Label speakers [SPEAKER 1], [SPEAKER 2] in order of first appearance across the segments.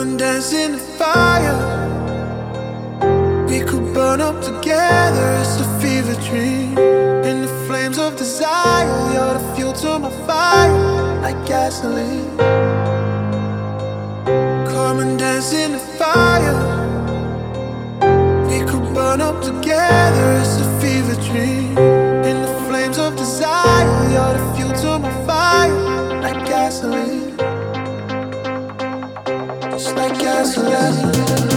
[SPEAKER 1] and dance in the fire. We could burn up together, it's a fever dream. In the flames of desire, you're the fuel to my fire, like gasoline. Come and dance in the fire. We could burn up together, it's a fever dream. In the flames of desire, you're the fuel to my fire, like gasoline. Just like gasoline.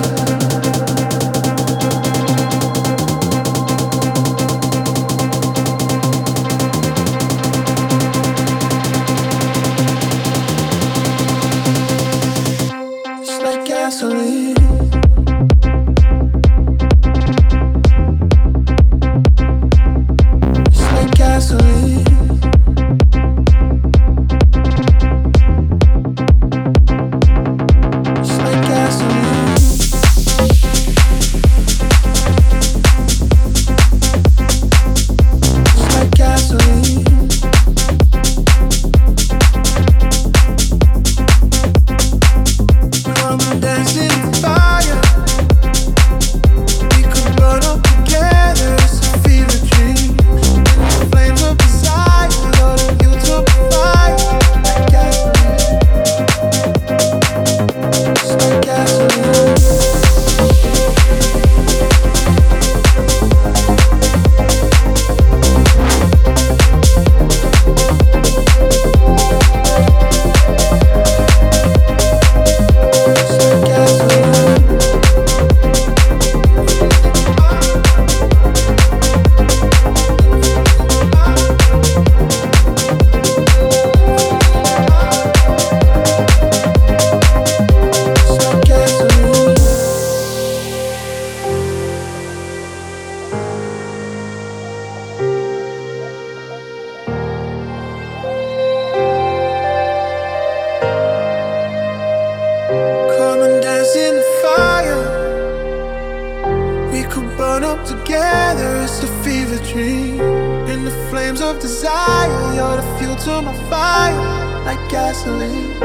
[SPEAKER 1] Gasoline. It's like gasoline. It's like gasoline. It's like gasoline. Dancing in fire. We could burn up together, it's a fever dream. In the flames of desire, you're the fuel to my fire, like gasoline. It's like gasoline. Burn up together, it's a fever dream. In the flames of desire, you're the fuel to my fire, like gasoline.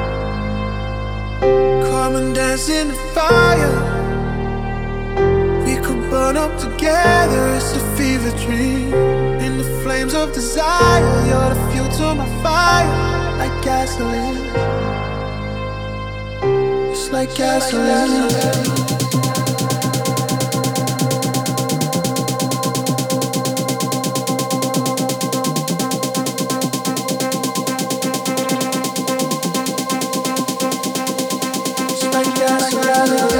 [SPEAKER 1] Come and dance in the fire. We could burn up together, it's a fever dream. In the flames of desire, you're the fuel to my fire, like gasoline. It's like gasoline. Like gasoline.